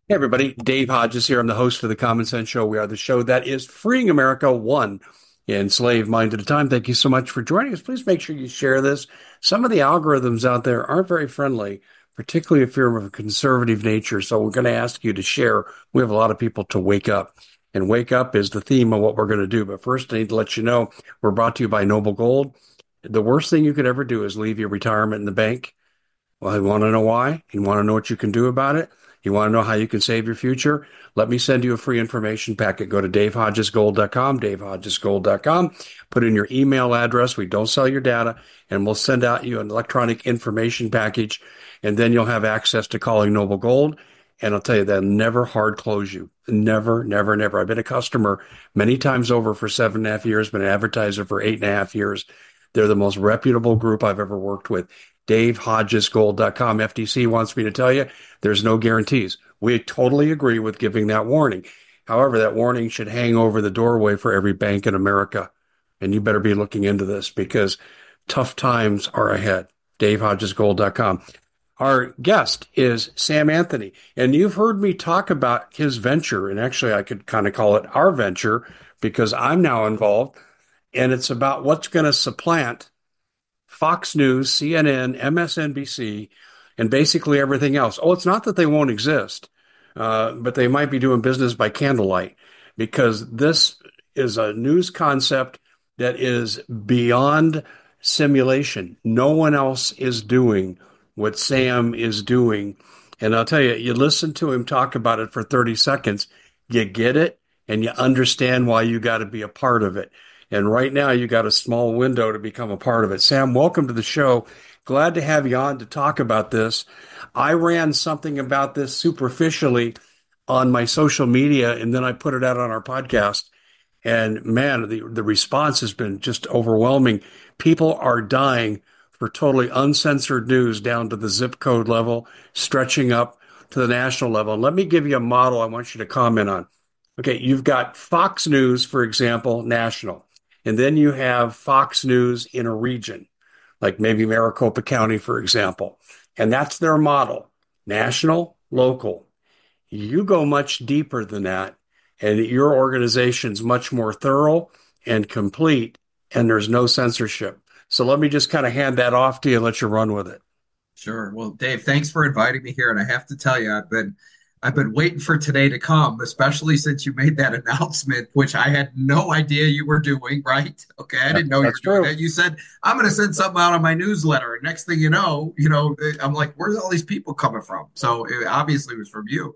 Hey everybody, Dave Hodges here. I'm the host of the Common Sense Show. We are the show that is freeing America one enslaved mind at a time. Thank you so much for joining us. Please make sure you share this. Some of the algorithms out there aren't very friendly, particularly if you're of a conservative nature. So we're going to ask you to share. We have a lot of people to wake up. And wake up is the theme of what we're going to do. But first, I need to let you know we're brought to you by Noble Gold. The worst thing you could ever do is leave your retirement in the bank. Well, you want to know why? You want to know what you can do about it? You want to know how you can save your future? Let me send you a free information packet. Go to davehodgesgold.com, davehodgesgold.com. Put in your email address. We don't sell your data, and we'll send out you an electronic information package, and then you'll have access to calling Noble Gold. And I'll tell you, they'll never hard close you. Never, never, never. I've been a customer many times over for 7.5 years, been an advertiser for 8.5 years. They're the most reputable group I've ever worked with. DaveHodgesGold.com. FTC wants me to tell you there's no guarantees. We totally agree with giving that warning. However, that warning should hang over the doorway for every bank in America. And you better be looking into this because tough times are ahead. DaveHodgesGold.com. Our guest is Sam Anthony, and you've heard me talk about his venture, and actually I could kind of call it our venture because I'm now involved, and it's about what's going to supplant Fox News, CNN, MSNBC, and basically everything else. Oh, it's not that they won't exist, but they might be doing business by candlelight because this is a news concept that is beyond simulation. No one else is doing what Sam is doing. And I'll tell you, you listen to him talk about it for 30 seconds, you get it, and you understand why you got to be a part of it. And right now, you got a small window to become a part of it. Sam, welcome to the show. Glad to have you on to talk about this. I ran something about this superficially on my social media, and then I put it out on our podcast. And man, the response has been just overwhelming. People are dying for totally uncensored news down to the zip code level, stretching up to the national level. And let me give you a model I want you to comment on. Okay, you've got Fox News, for example, national. And then you have Fox News in a region, like maybe Maricopa County, for example. And that's their model, national, local. You go much deeper than that, and your organization's much more thorough and complete, and there's no censorship. So let me just kind of hand that off to you and let you run with it. Sure. Well, Dave, thanks for inviting me here. And I have to tell you, I've been waiting for today to come, especially since you made that announcement, which I had no idea you were doing, right? Okay, I didn't know you That's were doing true. that. You said, I'm going to send something out on my newsletter. And next thing you know, I'm like, where's all these people coming from? So it obviously was from you.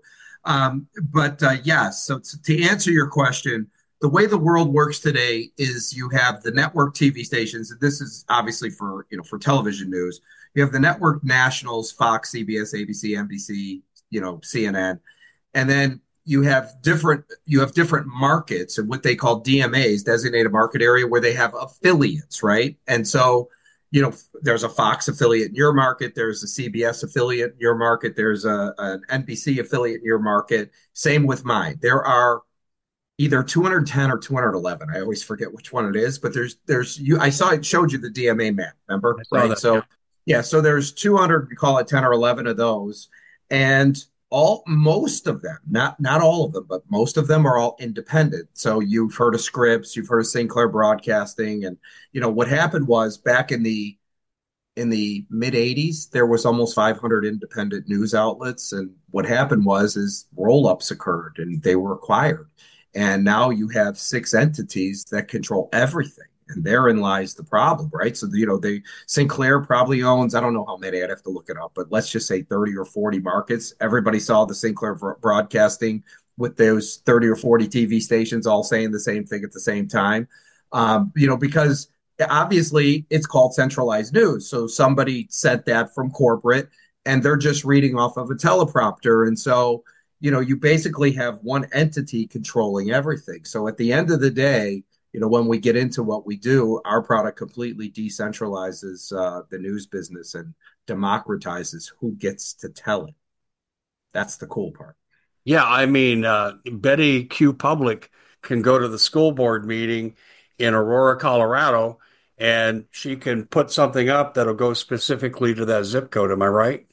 But yes, so to answer your question, the way the world works today is you have the network TV stations, and this is obviously for television news. You have the network nationals, Fox, CBS, ABC, NBC, CNN, and then you have different markets and what they call DMAs, designated market area, where they have affiliates, right? And so, there's a Fox affiliate in your market, there's a CBS affiliate in your market, there's an NBC affiliate in your market. Same with mine. There are either 210 or 211. I always forget which one it is, but there's you I saw it showed you the DMA map, remember? I saw Right? that. Yeah. So yeah, so there's 200, we call it 10 or 11 of those. And all most of them, not all of them, but most of them are all independent. So you've heard of Scripps, you've heard of Sinclair Broadcasting, and what happened was back in the mid 80s there was almost 500 independent news outlets, and what happened was is roll-ups occurred and they were acquired, and now you have six entities that control everything, and therein lies the problem, right? So they Sinclair probably owns, I don't know how many, I'd have to look it up, but let's just say 30 or 40 markets. Everybody saw the Sinclair Broadcasting with those 30 or 40 TV stations all saying the same thing at the same time. Because obviously it's called centralized news. So somebody sent that from corporate and they're just reading off of a teleprompter. And so, you basically have one entity controlling everything. So at the end of the day, when we get into what we do, our product completely decentralizes the news business and democratizes who gets to tell it. That's the cool part. Yeah, I mean, Betty Q. Public can go to the school board meeting in Aurora, Colorado, and she can put something up that'll go specifically to that zip code. Am I right?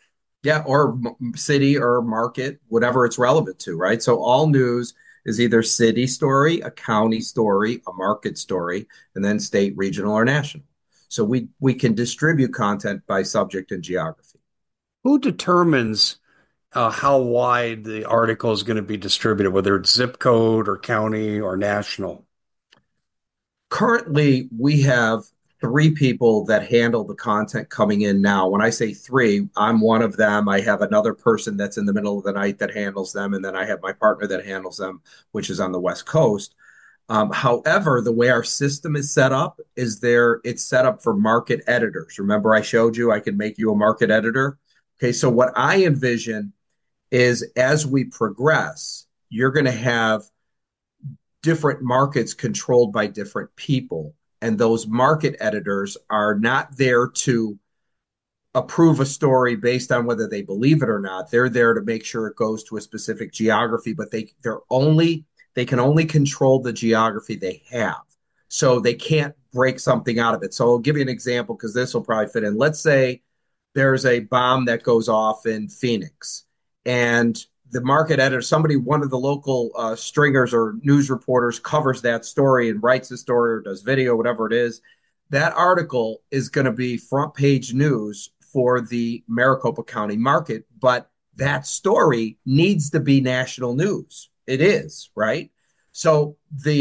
Yeah, or city or market, whatever it's relevant to, right? So all news is either city story, a county story, a market story, and then state, regional, or national. So we can distribute content by subject and geography. Who determines how wide the article is going to be distributed, whether it's zip code or county or national? Currently, we have three people that handle the content coming in now. When I say three, I'm one of them. I have another person that's in the middle of the night that handles them, and then I have my partner that handles them, which is on the West Coast. However, the way our system is set up is it's set up for market editors. Remember, I showed you I can make you a market editor. Okay, so what I envision is as we progress, you're going to have different markets controlled by different people. And those market editors are not there to approve a story based on whether they believe it or not. They're there to make sure it goes to a specific geography, but they can only control the geography they have. So they can't break something out of it. So I'll give you an example because this will probably fit in. Let's say there's a bomb that goes off in Phoenix, and the market editor, somebody, one of the local stringers or news reporters, covers that story and writes the story or does video, whatever it is. That article is going to be front page news for the Maricopa County market, but that story needs to be national news. It is, right? So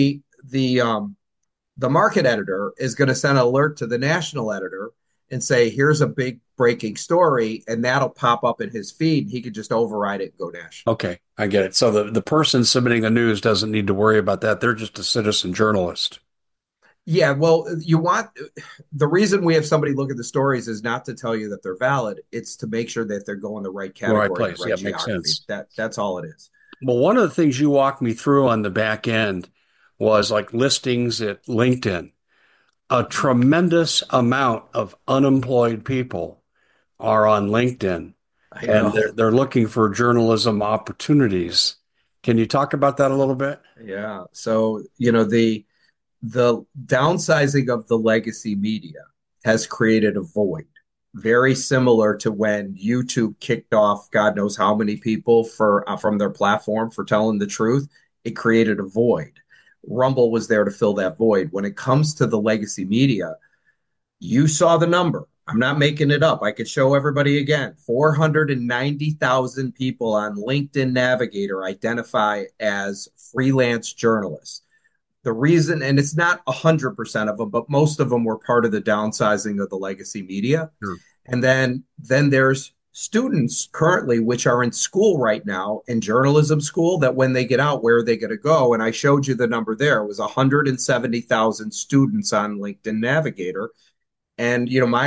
the market editor is going to send an alert to the national editor and say, here's a big breaking story, and that'll pop up in his feed. He could just override it and go national. Okay, I get it. So the person submitting the news doesn't need to worry about that. They're just a citizen journalist. Yeah, well, you want the reason we have somebody look at the stories is not to tell you that they're valid. It's to make sure that they're going the right The right category and the place. right Yeah, makes geography. sense. That's all it is. Well, one of the things you walked me through on the back end was like listings at LinkedIn. A tremendous amount of unemployed people are on LinkedIn, I and know. they're looking for journalism opportunities. Can you talk about that a little bit? Yeah. So, the downsizing of the legacy media has created a void, very similar to when YouTube kicked off God knows how many people for from their platform for telling the truth. It created a void. Rumble was there to fill that void. When it comes to the legacy media, you saw the number. I'm not making it up. I could show everybody again. 490,000 people on LinkedIn Navigator identify as freelance journalists. The reason, and it's not 100% of them, but most of them were part of the downsizing of the legacy media. Sure. And then there's students currently which are in school right now in journalism school that when they get out, where are they going to go? And I showed you the number there. It was 170,000 students on LinkedIn Navigator. And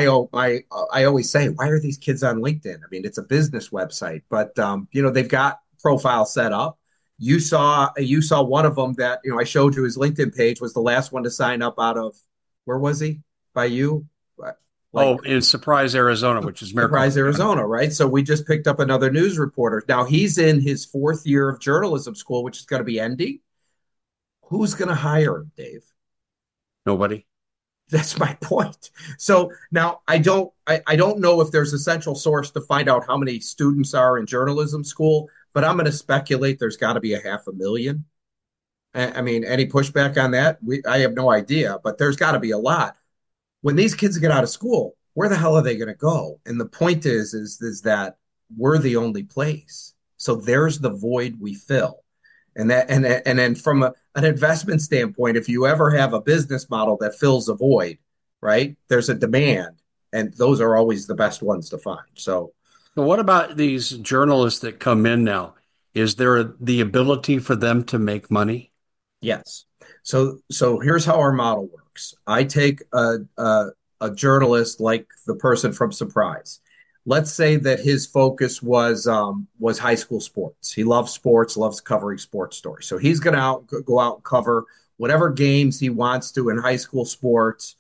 I always say, why are these kids on LinkedIn? I mean, it's a business website, but they've got profiles set up. You saw one of them that I showed you his LinkedIn page was the last one to sign up out of where was he? By you? Oh, Like in Surprise, Arizona, which is Maricopa Surprise, County. Arizona, right? So we just picked up another news reporter. Now he's in his fourth year of journalism school, which is going to be ending. Who's going to hire him, Dave? Nobody. That's my point. So now I don't know if there's a central source to find out how many students are in journalism school, but I'm going to speculate there's got to be a 500,000. I mean, any pushback on that? I have no idea, but there's got to be a lot. When these kids get out of school, where the hell are they going to go? And the point is that we're the only place. So there's the void we fill. And then from an investment standpoint, if you ever have a business model that fills a void, right? There's a demand, and those are always the best ones to find. So So what about these journalists that come in now? Is there the ability for them to make money? yes. So here's how our model works. I take a journalist like the person from Surprise. Let's say that his focus was high school sports. He loves sports, loves covering sports stories. So he's going to go out and cover whatever games he wants to in high school sports,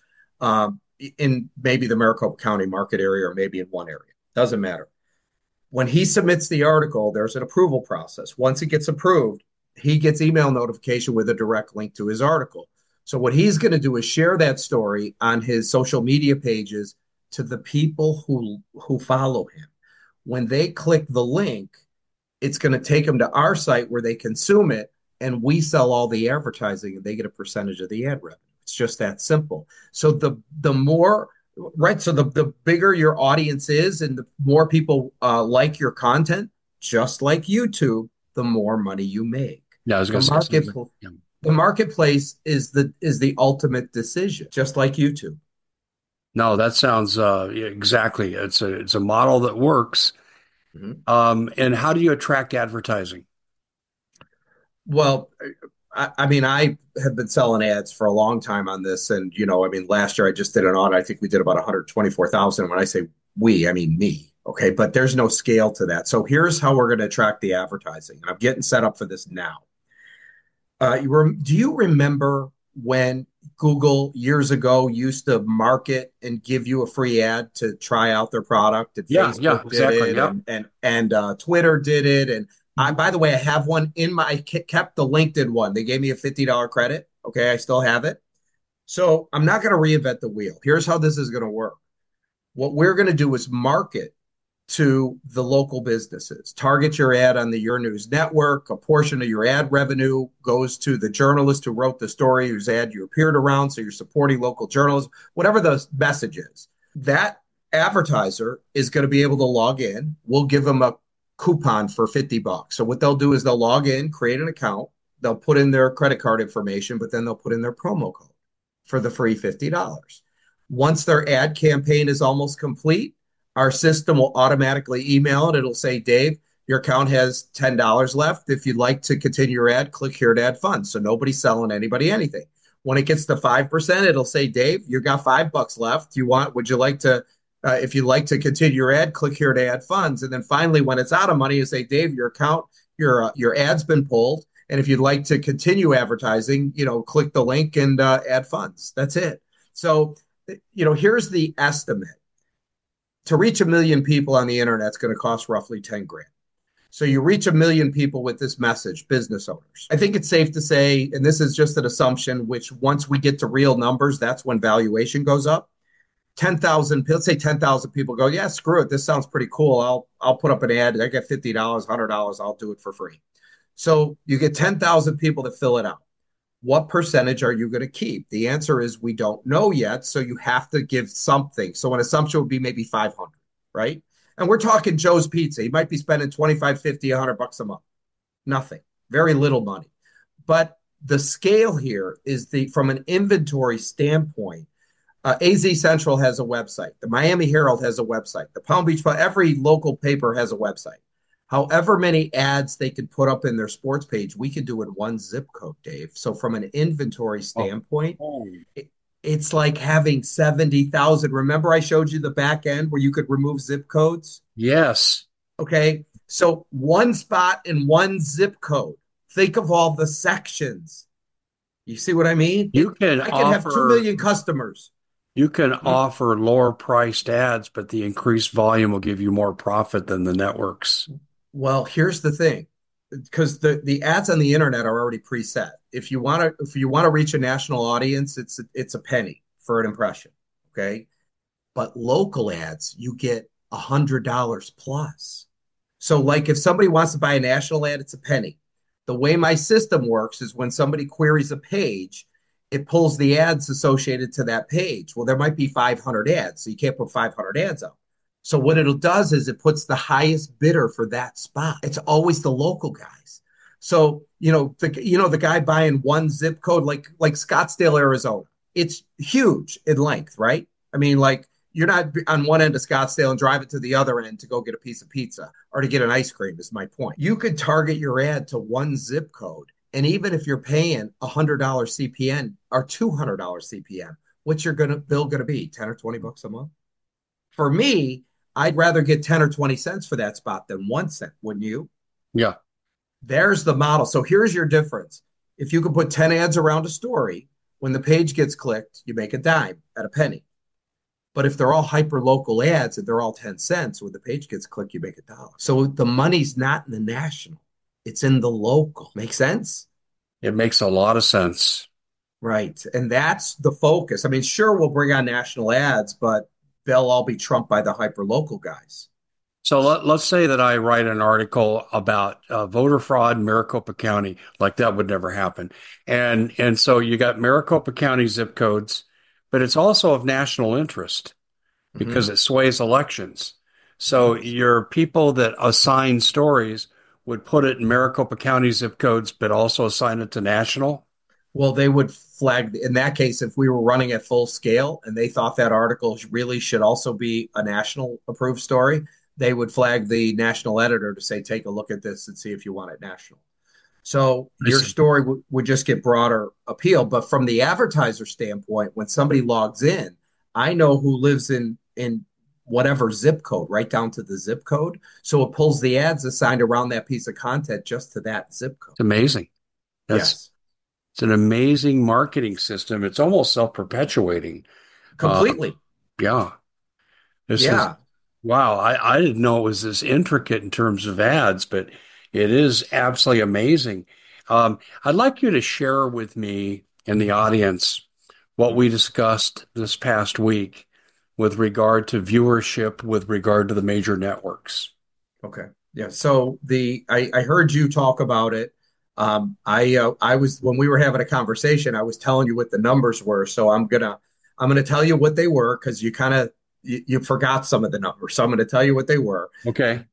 in maybe the Maricopa County market area or maybe in one area. Doesn't matter. When he submits the article, there's an approval process. Once it gets approved, he gets email notification with a direct link to his article. So what he's going to do is share that story on his social media pages to the people who follow him. When they click the link, it's going to take them to our site where they consume it, and we sell all the advertising and they get a percentage of the ad revenue. It's just that simple. So the more right, so the bigger your audience is and the more people like your content, just like YouTube, the more money you make. Yeah, I was The going to say market something. Yeah. the marketplace is the ultimate decision, just like YouTube. No, that sounds exactly. It's a model that works. Mhm. And how do you attract advertising? Well, I mean, I have been selling ads for a long time on this, and I mean, last year I just did an audit. I think we did about 124,000. When I say we, I mean me. Okay, but there's no scale to that. So here's how we're going to attract the advertising. I'm getting set up for this now. Do you remember when Google years ago used to market and give you a free ad to try out their product, and Yeah, yeah, Facebook did exactly. it, Yeah. and Twitter did it, and Mhm. by the way, I have one in my. I kept the LinkedIn one. They gave me a $50 credit. Okay, I still have it. So I'm not going to reinvent the wheel. Here's how this is going to work. What we're going to do is market to the local businesses. Target your ad on the Your News network. A portion of your ad revenue goes to the journalist who wrote the story, whose ad you appeared around. So you're supporting local journalism, whatever the message is. That advertiser is going to be able to log in. We'll give them a coupon for $50. So what they'll do is they'll log in, create an account, they'll put in their credit card information, but then they'll put in their promo code for the free $50. Once their ad campaign is almost complete, our system will automatically email it. It'll say, Dave, your account has $10 left. If you'd like to continue your ad, click here to add funds. So nobody's selling anybody anything. When it gets to 5%, it'll say, Dave, you got $5 left. Would you like to, if you'd like to continue your ad, click here to add funds. And then finally, when it's out of money, you say, Dave, your ad's been pulled. And if you'd like to continue advertising, click the link and add funds. That's it. So, here's the estimate to reach 1 million people on the internet is going to cost roughly 10 grand. So you reach 1 million people with this message, business owners. I think it's safe to say, and this is just an assumption, which once we get to real numbers, that's when valuation goes up. 10,000, let's say 10,000 people go, yeah, screw it. This sounds pretty cool. I'll put up an ad. I get $50, $100. I'll do it for free. So you get 10,000 people to fill it out. What percentage are you going to keep? The answer is we don't know yet. So you have to give something. So an assumption would be maybe 500, right? And we're talking Joe's Pizza. He might be spending 25, 50, $100 a month. Nothing, very little money. But the scale here is from an inventory standpoint. AZ Central has a website. The Miami Herald has a website. The Palm Beach, every local paper has a website. However many ads they could put up in their sports page, we could do in one zip code, Dave. So from an inventory Oh, standpoint, oh, it's like having 70,000. Remember I showed you the back end where you could remove zip codes? yes. Okay. So one spot in one zip code. Think of all the sections. You see what I mean? You can I can have 2 offer million customers. you can Hmm? offer lower priced ads, but the increased volume will give you more profit than the networks. Well, here's the thing, because the ads on the internet are already preset. If you want to reach a national audience, it's a penny for an impression. Okay. But local ads, you get $100 plus. So, like if somebody wants to buy a national ad, it's a penny. The way my system works is when somebody queries a page, it pulls the ads associated to that page. Well, there might be 500 ads, so you can't put 500 ads up. So what it does is it puts the highest bidder for that spot. It's always the local guys. So the guy buying one zip code like Scottsdale, Arizona. It's huge in length, right? I mean, like you're not on one end of Scottsdale and drive it to the other end to go get a piece of pizza or to get an ice cream, is my point. You could target your ad to one zip code. And even if you're paying $100 CPN or $200 CPN, what's your bill going to be? 10 or 20 bucks a month? For me, I'd rather get 10 or 20 cents for that spot than 1 cent, wouldn't you? Yeah. There's the model. So here's your difference. If you can put 10 ads around a story, when the page gets clicked, you make a dime at a penny. But if they're all hyper local ads and they're all 10 cents, when the page gets clicked, you make $1. So the money's not in the national, it's in the local. Make sense? It makes a lot of sense. Right. And that's the focus. I mean, sure, we'll bring on national ads, but they'll all be trumped by the hyper local guys. So let's say that I write an article about voter fraud in Maricopa County, like that would never happen. And so you got Maricopa County zip codes, but it's also of national interest because Hmm. it sways elections. So Hmm. your people that assign stories would put it in Maricopa County zip codes, but also assign it to national. Well, they would flag in that case if we were running at full scale and they thought that article really should also be a national approved story, they would flag the national editor to say, take a look at this and see if you want it national. So I your see. story would just get broader appeal. But from the advertiser standpoint, when somebody logs in, I know who lives in whatever zip code, right down to the zip code. So it pulls the ads assigned around that piece of content just to that zip code. It's amazing. That's Yes, it's an amazing marketing system. It's almost self-perpetuating. Uh, completely. yeah, this is Yeah. wow. I didn't know it was this intricate in terms of ads, but it is absolutely amazing. I'd like you to share with me and the audience what we discussed this past week with regard to viewership, with regard to the major networks. Okay. Yeah. So I heard you talk about it. I was when we were having a conversation, I was telling you what the numbers were. So I'm gonna tell you what they were because you forgot some of the numbers. So I'm gonna tell you what they were. Okay.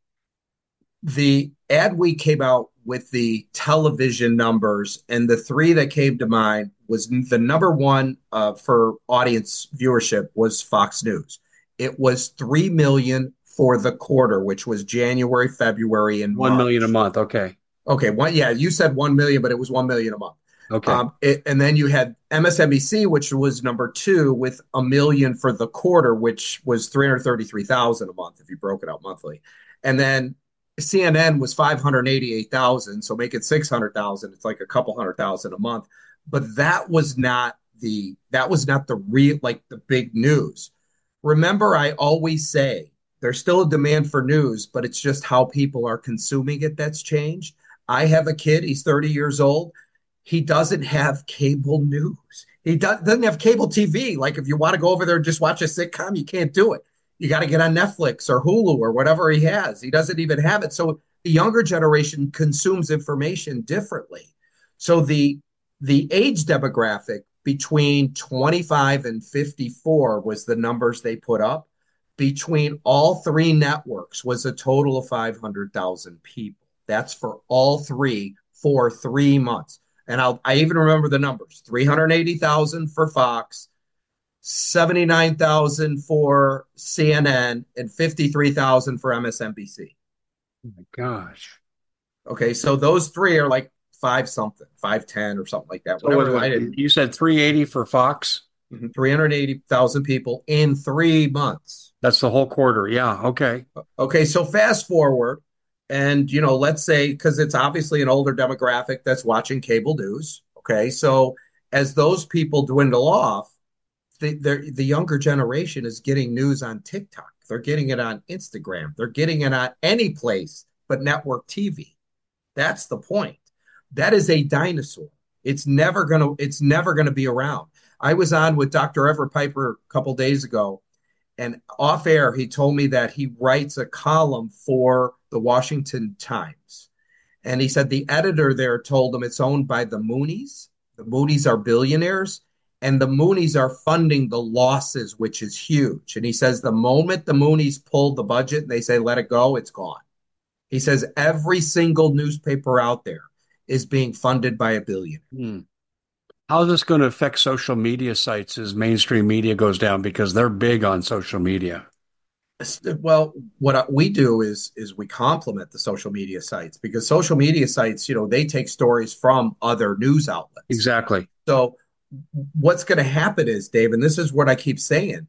The ad week came out with the television numbers, and the three that came to mind was the number one for audience viewership was Fox News. It was 3 million for the quarter, which was January, February, and 1 million a March. month. Okay. Okay, yeah, you said 1 million, but it was 1 million a month. Okay. And then you had MSNBC, which was number two with 1 million for the quarter, which was 333,000 a month if you broke it out monthly. And then CNN was 588,000, so make it 600,000. It's like a couple 100,000 a month. But that was not the real like the big news. Remember, I always say there's still a demand for news, but it's just how people are consuming it that's changed. I have a kid, he's 30 years old. He doesn't have cable news. He doesn't have cable TV. Like if you want to go over there and just watch a sitcom, you can't do it. You got to get on Netflix or Hulu or whatever he has. He doesn't even have it. So the younger generation consumes information differently. So the age demographic between 25 and 54 was the numbers they put up. Between all three networks was a total of 500,000 people. That's for all three for 3 months. And I even remember the numbers: 380,000 for Fox, 79,000 for CNN, and 53,000 for MSNBC. Oh my gosh. Okay, so those three are like five something, 510 or something like that. So was Whatever. I it, didn't. you said 380 for Fox? 380,000 people in 3 months. That's the whole quarter. Yeah. Okay. Okay, so fast forward, and let's say because it's obviously an older demographic that's watching cable news. Okay, so as those people dwindle off, the younger generation is getting news on TikTok. They're getting it on Instagram. They're getting it on any place but network TV. That's the point. That is a dinosaur. It's never gonna be around. I was on with Dr. Everett Piper a couple days ago, and off air, he told me that he writes a column for the Washington Times. And he said the editor there told him it's owned by the Moonies. The Moonies are billionaires, and the Moonies are funding the losses, which is huge. And he says the moment the Moonies pulled the budget and they say, let it go, it's gone. He says every single newspaper out there is being funded by a billionaire. Hmm. How is this going to affect social media sites as mainstream media goes down? Because they're big on social media. Well, what we do is we complement the social media sites because social media sites, they take stories from other news outlets. Exactly. So what's going to happen is, Dave, and this is what I keep saying,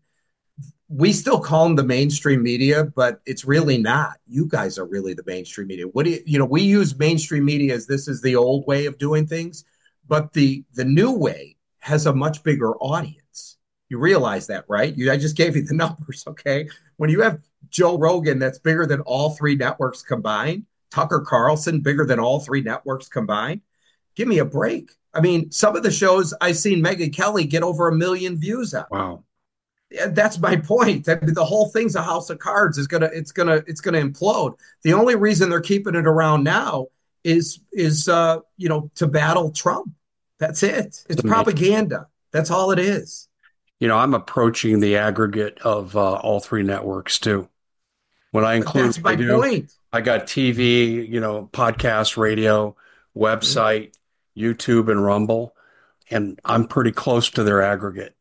we still call them the mainstream media, but it's really not. You guys are really the mainstream media. What do we use mainstream media as this is the old way of doing things, but the new way has a much bigger audience. You realize that, right? I just gave you the numbers, okay? When you have Joe Rogan that's bigger than all three networks combined, Tucker Carlson bigger than all three networks combined, give me a break. I mean, some of the shows I've seen Megyn Kelly get over 1 million views on. Wow. Yeah, that's my point. I mean, the whole thing's a house of cards. It's gonna implode. The only reason they're keeping it around now is to battle Trump. That's it. It's It's amazing. propaganda. That's all it is. I'm approaching the aggregate of all three networks too. When I include That's what I my do, point. I got TV, podcast, radio, Mhm. website, YouTube, and Rumble, and I'm pretty close to their aggregate.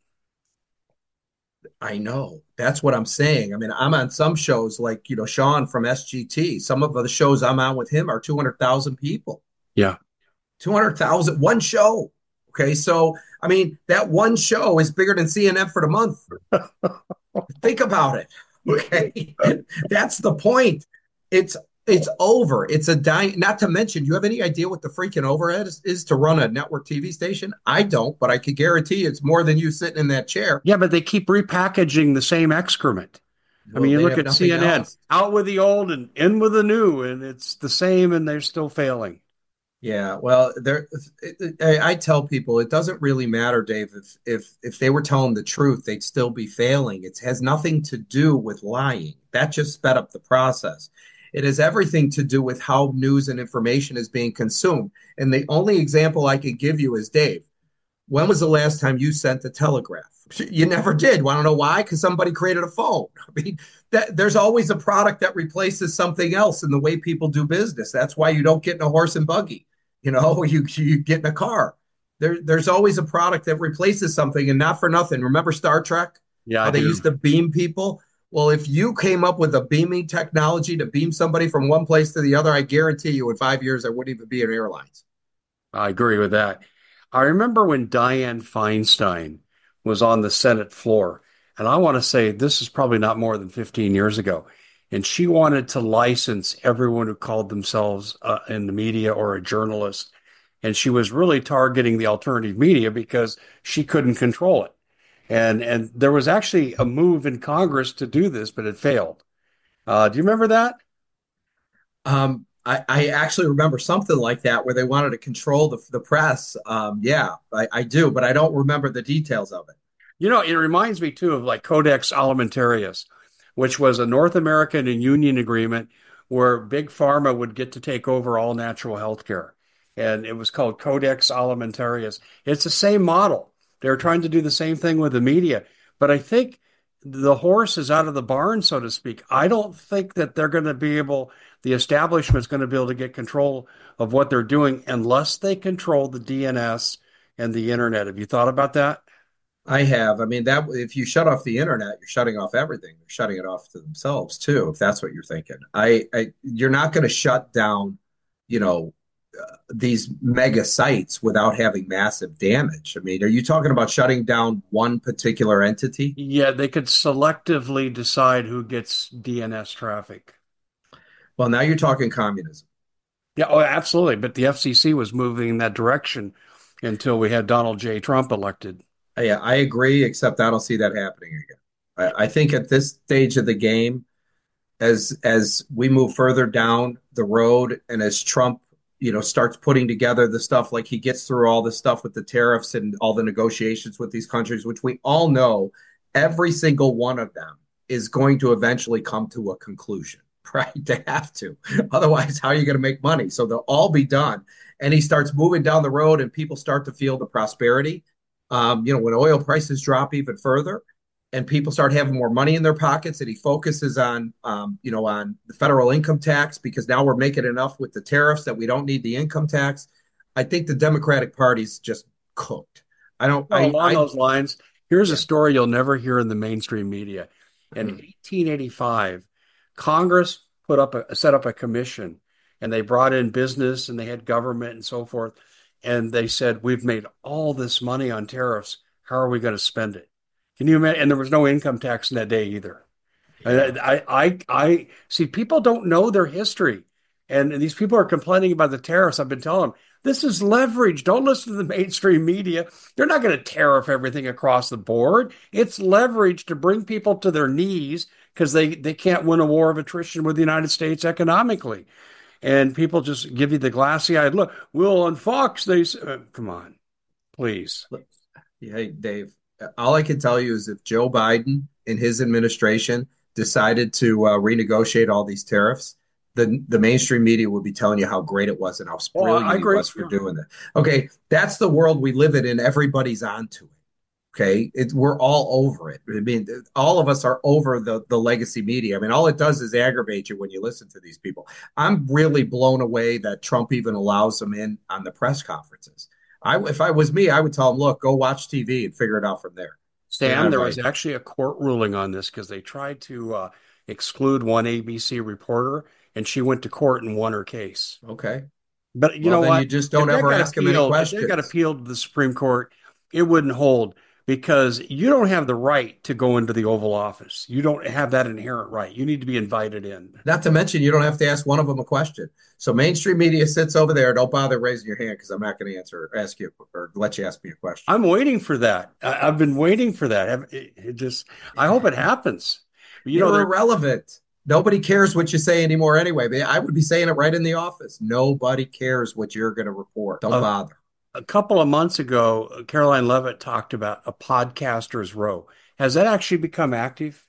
I know. That's what I'm saying. I mean, I'm on some shows like, Sean from SGT. Some of the shows I'm on with him are 200,000 people. Yeah. 200,000, one show. Okay. So, I mean, that one show is bigger than CNN for the month. Think about it. Okay. That's the point. It's it's over. It's a dying, not to mention, you have any idea what the freaking overhead is to run a network TV station? I don't, but I can guarantee it's more than you sitting in that chair. Yeah, but they keep repackaging the same excrement. I Well, mean, you they look have at nothing CNN, else. out with the old and in with the new, and it's the same, and they're still failing. Yeah, well, I tell people it doesn't really matter, Dave. If they were telling the truth, they'd still be failing. It has nothing to do with lying. That just sped up the process. It has everything to do with how news and information is being consumed. And the only example I can give you is, Dave, when was the last time you sent a telegraph? You never did. Want to know why? Because somebody created a phone. I mean, there's always a product that replaces something else in the way people do business. That's why you don't get in a horse and buggy. You get in a car. There's always a product that replaces something, and not for nothing. Remember Star Trek? Yeah, I How they used do. to beam people? Well, if you came up with a beaming technology to beam somebody from one place to the other, I guarantee you in 5 years there wouldn't even be an airlines. I agree with that. I remember when Dianne Feinstein was on the Senate floor, and I want to say this is probably not more than 15 years ago, and she wanted to license everyone who called themselves in the media or a journalist. And she was really targeting the alternative media because she couldn't control it. And there was actually a move in Congress to do this, but it failed. Do you remember that? I actually remember something like that where they wanted to control the press. Yeah, I do, but I don't remember the details of it. It reminds me too of like Codex Alimentarius, which was a North American and Union agreement where Big Pharma would get to take over all natural health care. And it was called Codex Alimentarius. It's the same model. They're trying to do the same thing with the media. But I think the horse is out of the barn, so to speak. I don't think that the establishment's going to be able to get control of what they're doing unless they control the DNS and the internet. Have you thought about that? I have. I mean, that if you shut off the internet, you're shutting off everything. They're shutting it off to themselves too, if that's what you're thinking. You're not going to shut down, you know, these mega sites without having massive damage. I mean, are you talking about shutting down one particular entity? Yeah, they could selectively decide who gets DNS traffic. Well, now you're talking communism. Yeah, oh, absolutely. But the FCC was moving in that direction until we had Donald J. Trump elected. Yeah, I agree, except I don't see that happening again. I think at this stage of the game, as we move further down the road, and as Trump, starts putting together the stuff, like he gets through all the stuff with the tariffs and all the negotiations with these countries, which we all know every single one of them is going to eventually come to a conclusion, right? They have to. Otherwise, how are you going to make money? So they'll all be done. And he starts moving down the road, and people start to feel the prosperity. When oil prices drop even further, and people start having more money in their pockets, and he focuses on the federal income tax, because now we're making enough with the tariffs that we don't need the income tax. I think the Democratic Party's just cooked. I don't Well, along those lines, here's a Yeah. story you'll never hear in the mainstream media. In 1885, Congress set up a commission, and they brought in business and they had government and so forth. And they said, "We've made all this money on tariffs. How are we going to spend it?" Can you imagine? And there was no income tax in that day either. Yeah. I see people don't know their history. And these people are complaining about the tariffs. I've been telling them this is leverage. Don't listen to the mainstream media. They're not going to tariff everything across the board. It's leverage to bring people to their knees because they can't win a war of attrition with the United States economically. And people just give you the glassy eyed look. Well, on Fox, come on, please. Hey, Dave. All I can tell you is if Joe Biden and his administration decided to renegotiate all these tariffs, the mainstream media would be telling you how great it was and how Well, I brilliant he agree. was for Yeah. doing that. Okay, that's the world we live in, and everybody's onto it. Okay, we're all over it. I mean, all of us are over the legacy media. I mean, all it does is aggravate you when you listen to these people. I'm really blown away that Trump even allows them in on the press conferences. If I was me, I would tell them, look, go watch TV and figure it out from there. You're not Sam, there was invited. actually a court ruling on this because they tried to exclude one ABC reporter, and she went to court and won her case. Okay. But you Well, know then you what? just don't ever ask them any If that got questions. appealed to the Supreme Court, it wouldn't hold because you don't have the right to go into the Oval Office. You don't have that inherent right. You need to be invited in. Not to mention, you don't have to ask one of them a question. So mainstream media sits over there. Don't bother raising your hand because I'm not going to answer, ask you, or let you ask me a question. I'm waiting for that. I've been waiting for that. It just, I hope it happens. You know, You're there irrelevant. Nobody cares what you say anymore anyway. I would be saying it right in the office. Nobody cares what you're going to report. Don't a, bother. a couple of months ago, Caroline Levitt talked about a podcaster's row. Has that actually become active?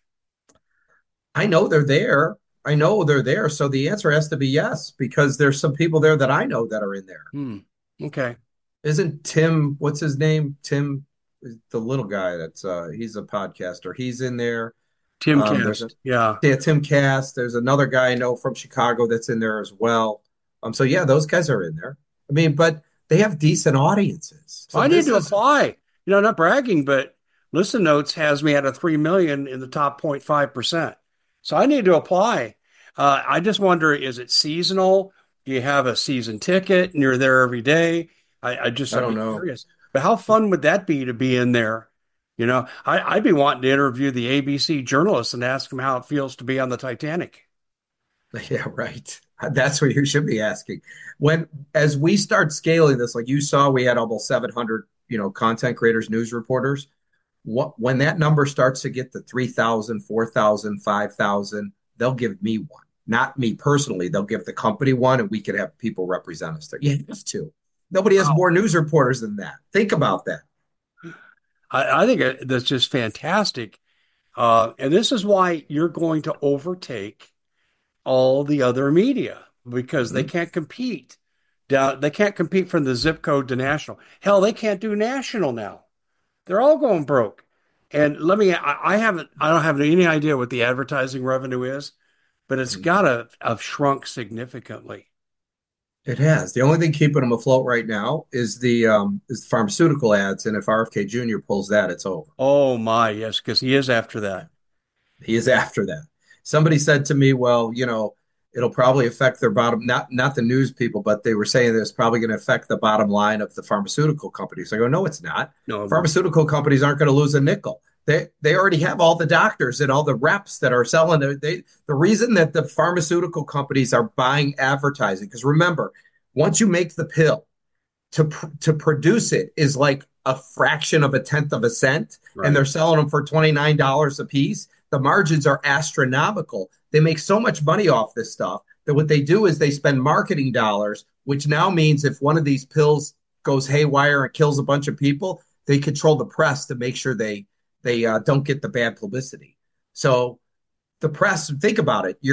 I know they're there. I know they're there. So the answer has to be yes, because there's some people there that I know that are in there. Hmm. Okay. Isn't Tim, what's his name? Tim, the little guy that's he's a podcaster. He's in there. There's a Timcast. Yeah. Yeah, Tim Cass. There's another guy I know from Chicago that's in there as well. So yeah, those guys are in there. I mean, but they have decent audiences. So I need this to is apply. You know, not bragging, but Listen Notes has me at a 3 million in the top 0.5%. So I need to apply. I just wonder, is it seasonal? Do you have a season ticket and you're there every day? I I'd don't be know. curious. But how fun would that be to be in there? You know, I'd be wanting to interview the ABC journalist and ask him how it feels to be on the Titanic. Yeah, right. That's what you should be asking. When as we start scaling this, like you saw, we had almost 700, content creators, news reporters. When that number starts to get to 3,000, 4,000, 5,000, they'll give me one. Not me personally. They'll give the company one, and we could have people represent us there. You have to. Nobody has Wow. more news reporters than that. Think about that. I think that's just fantastic. And this is why you're going to overtake all the other media because they Mhm. can't compete. They can't compete from the zip code to national. Hell, they can't do national now. They're all going broke. And I don't have any idea what the advertising revenue is, but it's Mhm. got to have shrunk significantly. It has. The only thing keeping them afloat right now is the pharmaceutical ads, and if RFK Jr. pulls that, it's over. Oh my, yes, because he is after that. He is after that. Somebody said to me, well, it'll probably affect their bottom, not the news people, but they were saying that it's probably going to affect the bottom line of the pharmaceutical companies. I go, no, it's not. No, but Pharmaceutical companies aren't going to lose a nickel. They already have all the doctors and all the reps that are selling. The reason that the pharmaceutical companies are buying advertising, because remember, once you make the pill, to produce it is like a fraction of a tenth of a cent, and right. they're selling them for $29 a piece. The margins are astronomical. They make so much money off this stuff that what they do is they spend marketing dollars, which now means if one of these pills goes haywire and kills a bunch of people, they control the press to make sure they don't get the bad publicity. So the press, think about it.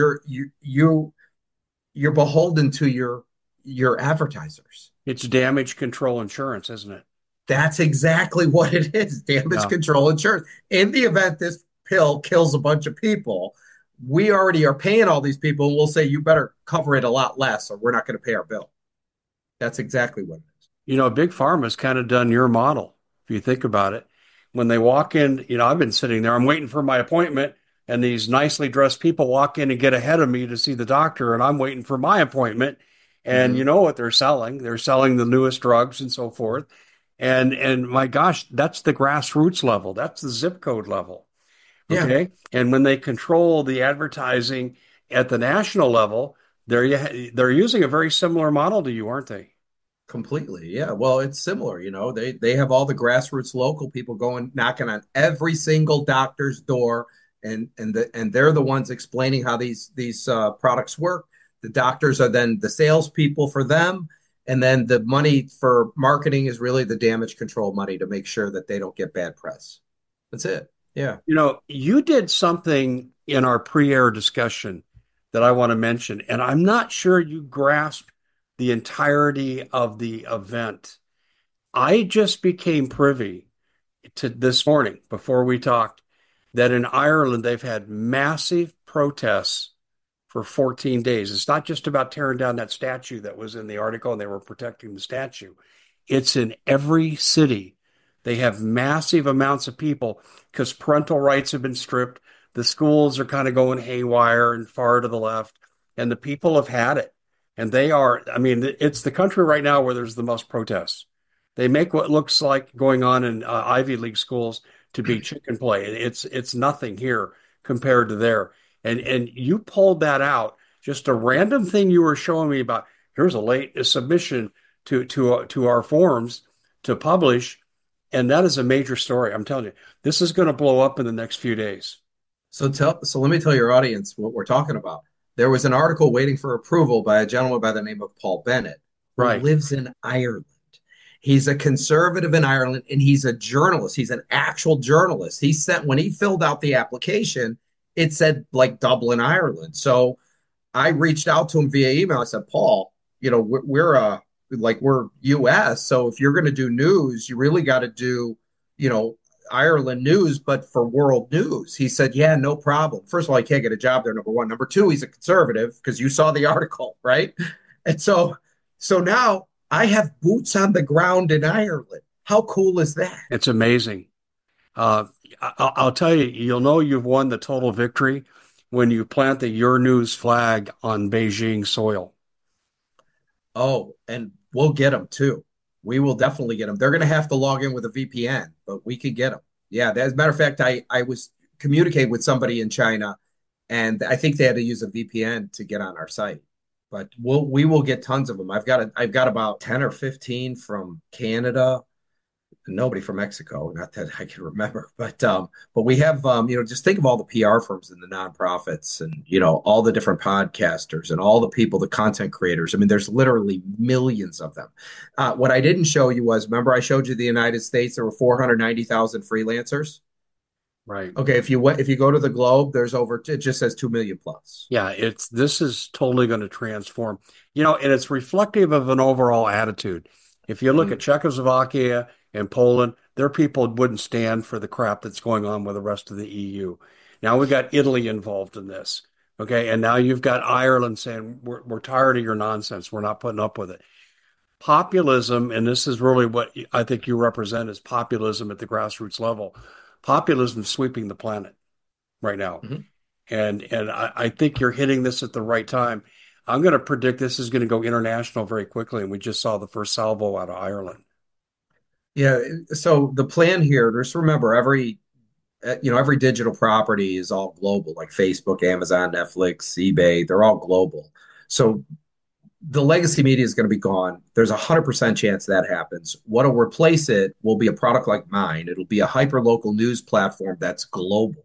You're beholden to your advertisers. It's damage control insurance, isn't it? That's exactly what it is, damage Yeah. control insurance. In the event this pill kills a bunch of people, we already are paying all these people, and we'll say, you better cover it a lot less, or we're not going to pay our bill. That's exactly what it is. You know, Big Pharma's kind of done your model, if you think about it. When they walk in, I've been sitting there, I'm waiting for my appointment, and these nicely dressed people walk in and get ahead of me to see the doctor, and I'm waiting for my appointment. And you Mm-hmm. know what they're selling? They're selling the newest drugs and so forth. And my gosh, that's the grassroots level. That's the zip code level. Yeah, Okay. And when they control the advertising at the national level, they're using a very similar model to you, aren't they? completely. Yeah. Well, it's similar. They have all the grassroots local people going knocking on every single doctor's door, and they're the ones explaining how these products work. The doctors are then the salespeople for them, and then the money for marketing is really the damage control money to make sure that they don't get bad press. That's it. Yeah. You did something in our pre-air discussion that I want to mention, and I'm not sure you grasped the entirety of the event. I just became privy to this morning before we talked that in Ireland they've had massive protests for 14 days. It's not just about tearing down that statue that was in the article and they were protecting the statue. It's in every city. They have massive amounts of people because parental rights have been stripped. The schools are kind of going haywire and far to the left, and the people have had it. And they are, I mean, it's the country right now where there's the most protests. They make what looks like going on in Ivy League schools to be chicken play. It's nothing here compared to there. And you pulled that out. Just a random thing you were showing me about. Here's a late submission to our forums to publish, and that is a major story. I'm telling you, this is going to blow up in the next few days. So let me tell your audience what we're talking about. There was an article waiting for approval by a gentleman by the name of Paul Bennett, who Right. lives in Ireland. He's a conservative in Ireland and he's a journalist. He's an actual journalist. He sent when he filled out the application, it said like Dublin, Ireland. So I reached out to him via email. I said, Paul, we're US. So if you're going to do news, you really got to do, you know, Ireland news, but for world news. He said, yeah, no problem. First of all, he can't get a job there. Number one. Number two, he's a conservative because you saw the article, right? And so now I have boots on the ground in Ireland. How cool is that? It's amazing. Uh, I'll tell you, you'll know you've won the total victory when you plant the Your News flag on Beijing soil. Oh, and we'll get them too. We will definitely get them. They're going to have to log in with a VPN, but we could get them. Yeah, as a matter of fact, I was communicating with somebody in China, and I think they had to use a VPN to get on our site. But we will get tons of them. I've got about 10 or 15 from Canada, nobody from Mexico, not that I can remember, but we have just think of all the PR firms and the nonprofits and all the different podcasters and all the people, the content creators. I mean, there's literally millions of them. What I didn't show you was, remember I showed you the United States, there were 490,000 freelancers. Right. Okay, if you go to the globe, there's over it just says 2 million plus. Yeah, this is totally going to transform. And it's reflective of an overall attitude. If you look at Mm. Czechoslovakia and Poland, their people wouldn't stand for the crap that's going on with the rest of the EU. Now we got Italy involved in this. Okay, and now you've got Ireland saying we're tired of your nonsense. We're not putting up with it. Populism, and this is really what I think you represent, is populism at the grassroots level. Populism sweeping the planet right now. Mhm. And I think you're hitting this at the right time. I'm going to predict this is going to go international very quickly, and we just saw the first salvo out of Ireland. Yeah, so the plan here, just remember every digital property is all global, like Facebook, Amazon, Netflix, eBay, they're all global. So the legacy media is going to be gone. There's 100% chance that happens. What'll replace it will be a product like mine. It'll be a hyper local news platform that's global,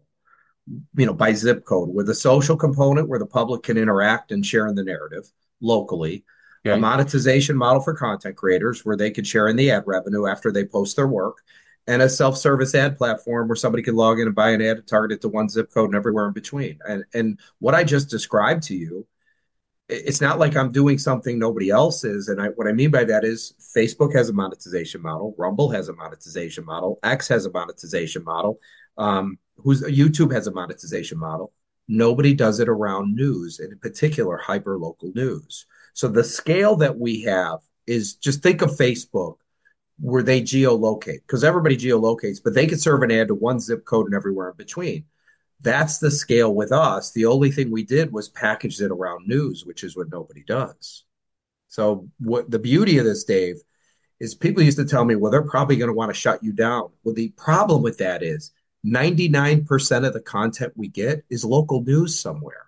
by zip code, with a social component where the public can interact and share in the narrative locally, a Okay. monetization model for content creators where they could share in the ad revenue after they post their work, and a self-service ad platform where somebody can log in and buy an ad targeted to one zip code and everywhere in between. And what I just described to you, it's not like I'm doing something nobody else is. And what I mean by that is Facebook has a monetization model, Rumble has a monetization model, X has a monetization model, who's YouTube has a monetization model. Nobody does it around news, and in particular, hyper local news. So the scale that we have is, just think of Facebook where they geolocate, because everybody geolocates, but they could serve an ad to one zip code and everywhere in between. That's the scale with us. The only thing we did was package it around news, which is what nobody does. So what the beauty of this, Dave, is people used to tell me, well, they're probably going to want to shut you down. Well, the problem with that is 99% of the content we get is local news somewhere.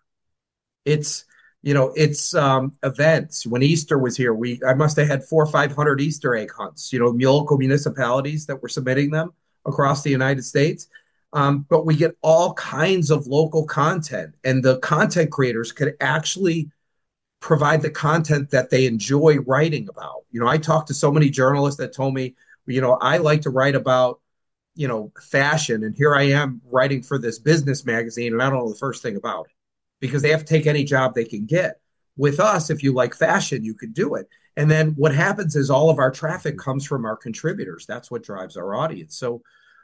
It's events. When Easter was here, I must have had 400 or 500 Easter egg hunts, local municipalities that were submitting them across the United States. But we get all kinds of local content, and the content creators could actually provide the content that they enjoy writing about. I talked to so many journalists that told me, I like to write about fashion, and here I am writing for this business magazine, and I don't know the first thing about it because they have to take any job they can get. With us, if you like fashion, you could do it. And then what happens is all of our traffic comes from our contributors. That's what drives our audience. So,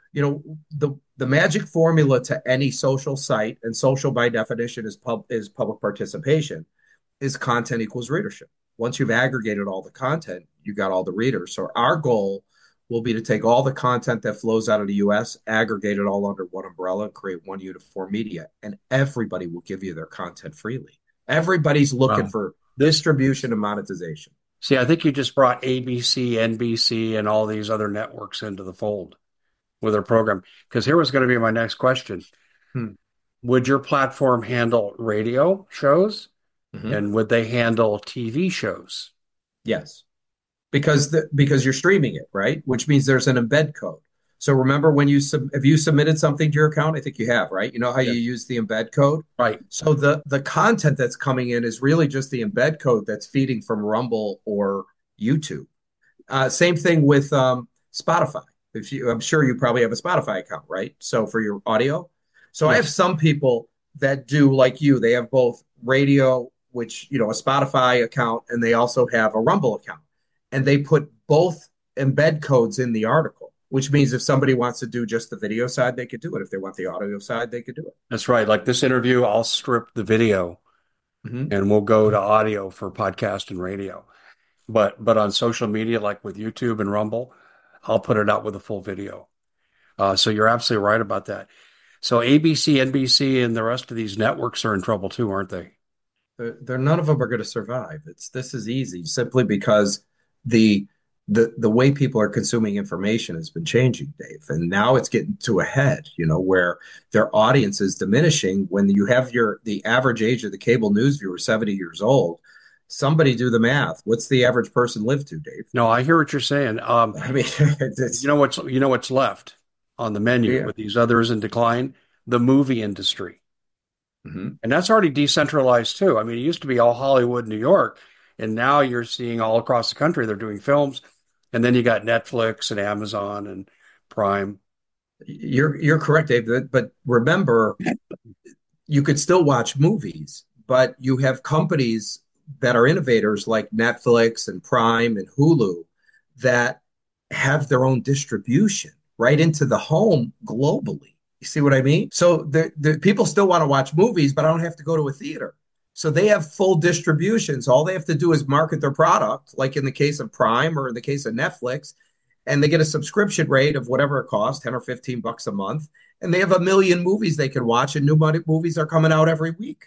the magic formula to any social site, and social by definition is public participation, is content equals readership. Once you've aggregated all the content, you got all the readers. So our goal will be to take all the content that flows out of the US, aggregate it all under one umbrella, and create one uniform media. And everybody will give you their content freely. Everybody's looking Wow. for This, distribution and monetization. see, I think you just brought ABC, NBC, and all these other networks into the fold with their program. Because here was going to be my next question. Hmm. Would your platform handle radio shows? Mm-hmm. And would they handle TV shows? Yes, because you're streaming it, right? Which means there's an embed code. So remember when have you submitted something to your account? I think you have, right? You know how you Yes. use the embed code? Right. So the content that's coming in is really just the embed code that's feeding from Rumble or YouTube. Same thing with Spotify. I'm sure you probably have a Spotify account, right? So for your audio. So I have Yes. some people that do like you. They have both radio, which a Spotify account, and they also have a Rumble account, and they put both embed codes in the article. Which means if somebody wants to do just the video side, they could do it. If they want the audio side, they could do it. That's right. Like this interview, I'll strip the video Mm-hmm. and we'll go to audio for podcast and radio. But on social media, like with YouTube and Rumble, I'll put it out with a full video. So you're absolutely right about that. So ABC, NBC, and the rest of these networks are in trouble too, aren't they? They're none of them are going to survive. This is easy simply because the the way people are consuming information has been changing, Dave, and now it's getting to a head. Where their audience is diminishing. When you have the average age of the cable news viewer 70 years old, somebody do the math. What's the average person live to, Dave? No, I hear what you're saying. I mean, it's You know what's left on the menu yeah. with these others in decline? The movie industry. Mhm. And that's already decentralized too. I mean, it used to be all Hollywood, New York, and now you're seeing all across the country they're doing films. And then you got Netflix and Amazon and Prime. You're correct, Dave. But remember, you could still watch movies, but you have companies that are innovators like Netflix and Prime and Hulu that have their own distribution right into the home globally. You see what I mean? So the people still want to watch movies, but I don't have to go to a theater. So they have full distributions. All they have to do is market their product, like in the case of Prime or in the case of Netflix, and they get a subscription rate of whatever it costs, 10 or 15 bucks a month, and they have a million movies they can watch, and new movies are coming out every week.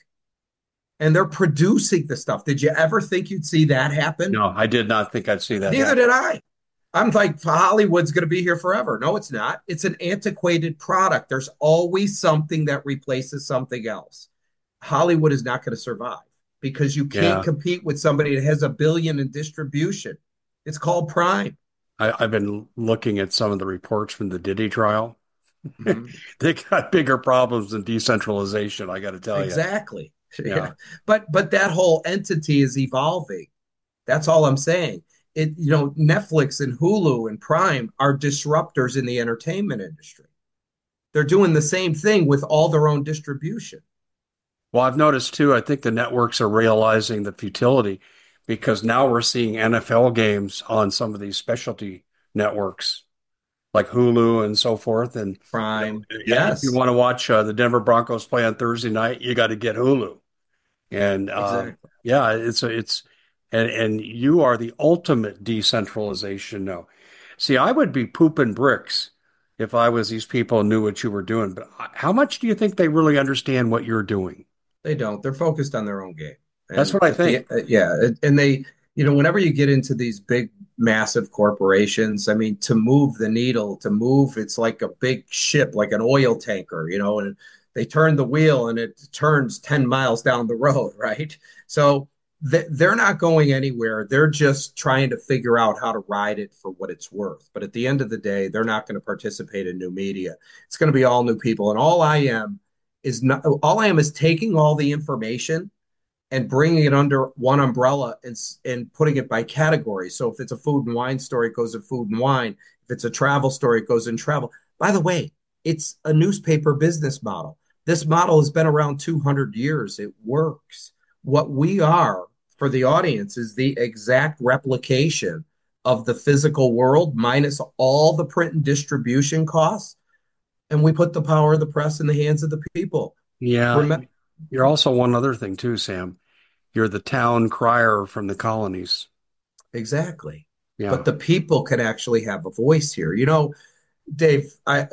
And they're producing the stuff. Did you ever think you'd see that happen? No, I did not think I'd see that Neither happen. did I. I'm like, Hollywood's going to be here forever. No, it's not. It's an antiquated product. There's always something that replaces something else. Hollywood is not going to survive because you can't Yeah. compete with somebody that has a billion in distribution. It's called Prime. I've been looking at some of the reports from the Diddy trial. Mhm. They got bigger problems than decentralization, I got to tell you. Exactly. Yeah. Yeah. But that whole entity is evolving. That's all I'm saying. Netflix and Hulu and Prime are disruptors in the entertainment industry. They're doing the same thing with all their own distribution. Well, I've noticed too, I think the networks are realizing the futility because now we're seeing NFL games on some of these specialty networks like Hulu and so forth. And Prime. if you Yes, want to watch the Denver Broncos play on Thursday night, you got to get Hulu. And exactly. yeah, and you are the ultimate decentralization. No, see, I would be pooping bricks if I was these people and knew what you were doing. But how much do you think they really understand what you're doing? They don't. They're focused on their own game. That's And what I at the think. yeah, and they, whenever you get into these big, massive corporations, I mean, to move the needle, to move, it's like a big ship, like an oil tanker, and they turn the wheel and it turns 10 miles down the road, right? So they're not going anywhere. They're just trying to figure out how to ride it for what it's worth. But at the end of the day, they're not going to participate in new media. It's going to be all new people. And all I am is taking all the information and bringing it under one umbrella and putting it by category. So if it's a food and wine story, it goes in food and wine. If it's a travel story, it goes in travel. By the way, it's a newspaper business model. This model has been around 200 years. It works. What we are for the audience is the exact replication of the physical world minus all the print and distribution costs. And we put the power of the press in the hands of the people. Yeah, Remember, you're also one other thing too, Sam. You're the town crier from the colonies. exactly. But Yeah. the people can actually have a voice here. Dave,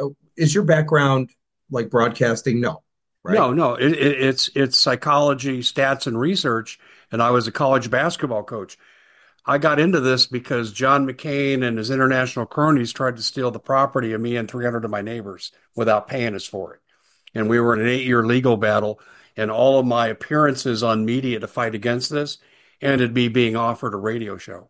is your background like broadcasting? No, right? No, no, it's psychology, stats, and research. And I was a college basketball coach. I got into this because John McCain and his international cronies tried to steal the property of me and 300 of my neighbors without paying us for it. And we were in an 8-year legal battle, and all of my appearances on media to fight against this ended me being offered a radio show.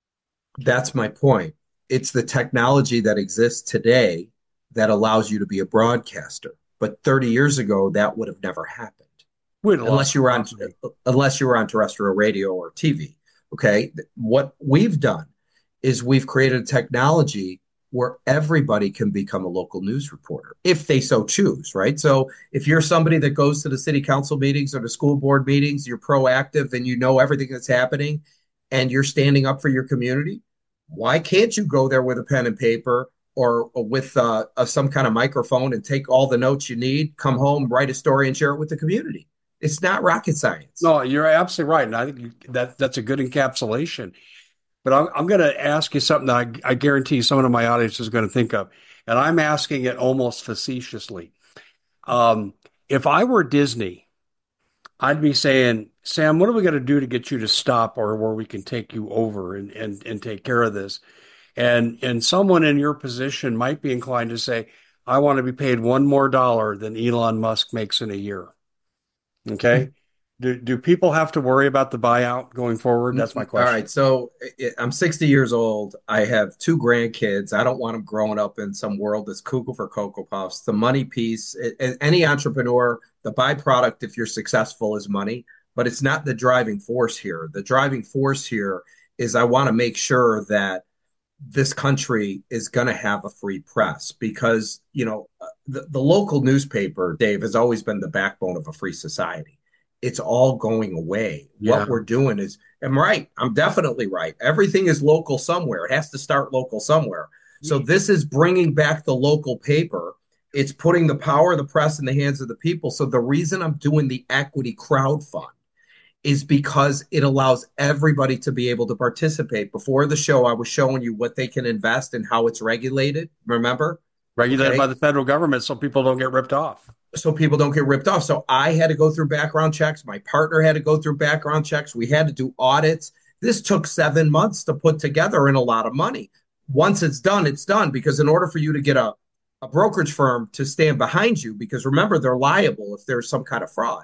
That's my point. It's the technology that exists today that allows you to be a broadcaster. But 30 years ago, that would have never happened We'd have lost unless you were on publicity. terrestrial radio or TV. Okay, what we've done is we've created a technology where everybody can become a local news reporter if they so choose, right? So if you're somebody that goes to the city council meetings or the school board meetings, you're proactive and you know everything that's happening and you're standing up for your community, why can't you go there with a pen and paper or with some kind of microphone and take all the notes you need, come home, write a story, and share it with the community? It's not rocket science. No, you're absolutely right. And I think that's a good encapsulation. But I'm going to ask you something that I guarantee someone in my audience is going to think of. And I'm asking it almost facetiously. Um, if I were Disney, I'd be saying, Sam, what are we going to do to get you to stop or where we can take you over and take care of this? And someone in your position might be inclined to say, I want to be paid one more dollar than Elon Musk makes in a year. Okay. Do people have to worry about the buyout going forward? That's my All question. right. So I'm 60 years old. I have two grandkids. I don't want them growing up in some world that's cuckoo for Cocoa Puffs. The money piece, any entrepreneur, the byproduct, if you're successful, is money, but it's not the driving force here. The driving force here is I want to make sure that this country is going to have a free press because, the local newspaper, Dave, has always been the backbone of a free society. It's all going away. Yeah. What we're doing is, I'm right. I'm definitely right. Everything is local somewhere. It has to start local somewhere. So this is bringing back the local paper. It's putting the power of the press in the hands of the people. So the reason I'm doing the equity crowd fund is because it allows everybody to be able to participate. Before the show, I was showing you what they can invest and how it's regulated. Remember? Regulated by Okay. the federal government so people don't get ripped off. So people don't get ripped off. So I had to go through background checks. My partner had to go through background checks. We had to do audits. This took 7 months to put together and a lot of money. Once it's done, it's done. Because in order for you to get a brokerage firm to stand behind you, because remember, they're liable if there's some kind of fraud.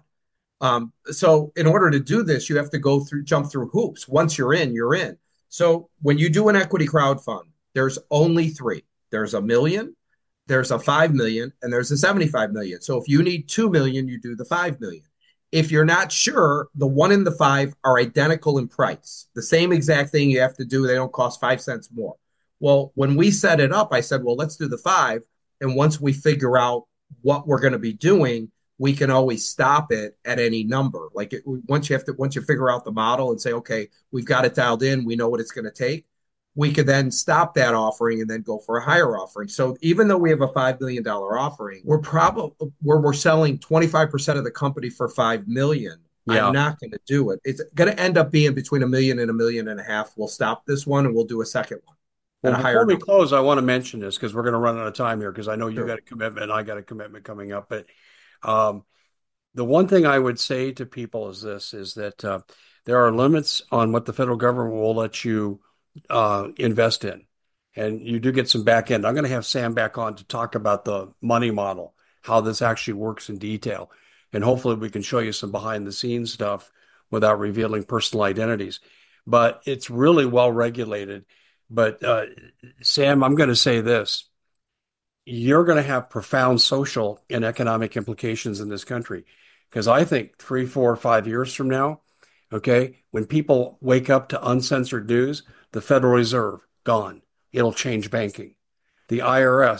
So in order to do this, you have to jump through hoops. Once you're in, you're in. So when you do an equity crowd fund, there's only three. There's a million, there's a 5 million, and there's a 75 million. So if you need 2 million, you do the 5 million. If you're not sure, the one and the five are identical in price. The same exact thing you have to do. They don't cost 5 cents more. Well, when we set it up, I said, well, let's do the five. And once we figure out what we're going to be doing, we can always stop it at any number. Once you figure out the model and say, okay, we've got it dialed in, we know what it's going to take. We could then stop that offering and then go for a higher offering. So even though we have a $5 million offering, we're selling 25% of the company for 5 million. I'm Yeah. not going to do it. It's going to end up being between a million and a million and a half. We'll stop this one and we'll do a second one at Well, a higher before we number. close, I want to mention this because we're going to run out of time here because I know you Sure. got a commitment and I got a commitment coming up. But um, the one thing I would say to people is this, is that there are limits on what the federal government will let you invest in. And you do get some back end. I'm going to have Sam back on to talk about the money model, how this actually works in detail. And hopefully we can show you some behind the scenes stuff without revealing personal identities. But it's really well regulated. But Sam, I'm going to say this. You're going to have profound social and economic implications in this country. Because I think 3, 4, 5 years from now, okay, when people wake up to uncensored news, the Federal Reserve, gone. It'll change banking. The IRS,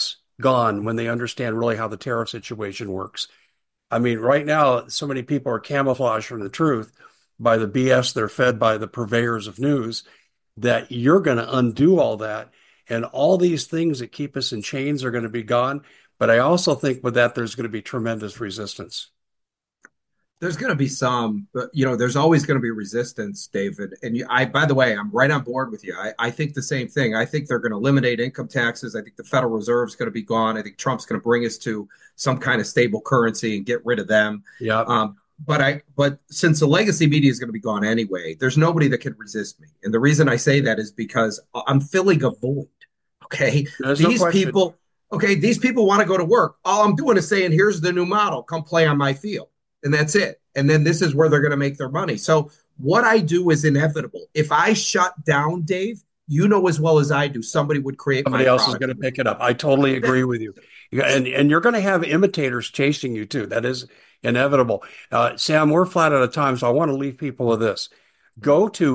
gone when they understand really how the tariff situation works. I mean, right now, so many people are camouflaged from the truth by the BS they're fed by the purveyors of news that you're going to undo all that. And all these things that keep us in chains are going to be gone. But I also think with that, there's going to be tremendous resistance. There's going to be some, but there's always going to be resistance, David. And by the way, I'm right on board with you. I think the same thing. I think they're going to eliminate income taxes. I think the Federal Reserve is going to be gone. I think Trump's going to bring us to some kind of stable currency and get rid of them. Yeah. But since the legacy media is going to be gone anyway, there's nobody that can resist me. And the reason I say that is because I'm filling a void. Okay, There's no these question. people. Okay, these people want to go to work. All I'm doing is saying, here's the new model. Come play on my field, and that's it. And then this is where they're going to make their money. So what I do is inevitable. If I shut down, Dave, you know as well as I do, somebody would create my Somebody else is product. going to pick it up. I totally agree with you. And you're going to have imitators chasing you too. That is inevitable. Sam, we're flat out of time, so I want to leave people with this. Go to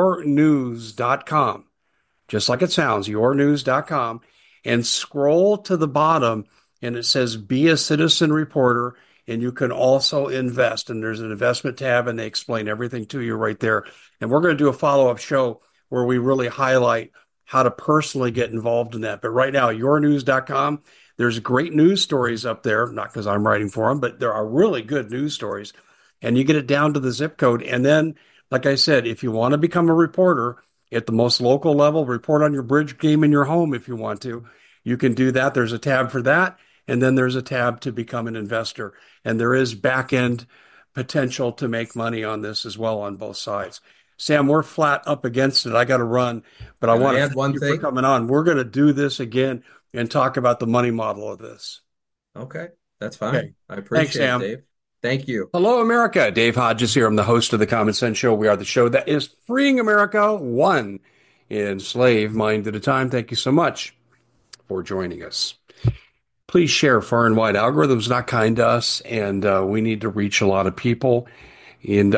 yournews.com, just like it sounds, yournews.com, and scroll to the bottom, and it says Be a Citizen Reporter, and you can also invest. And there's an investment tab, and they explain everything to you right there. And we're going to do a follow-up show where we really highlight how to personally get involved in that. But right now, yournews.com, there's great news stories up there, not because I'm writing for them, but there are really good news stories. And you get it down to the zip code. And then, like I said, if you want to become a reporter at the most local level, report on your bridge game in your home if you want to. You can do that. There's a tab for that. And then there's a tab to become an investor. And there is back end potential to make money on this as well on both sides. Sam, we're flat up against it. I got to run, but I Can want I to add thank one you for thing? coming on. We're going to do this again and talk about the money model of this. Okay, that's fine. Okay. I Thanks, appreciate it, Sam. Dave. Thank you. Hello, America. Dave Hodges here. I'm the host of the Common Sense Show. We are the show that is freeing America one enslaved mind at a time. Thank you so much for joining us. Please share far and wide. Algorithm's not kind to us, and we need to reach a lot of people. And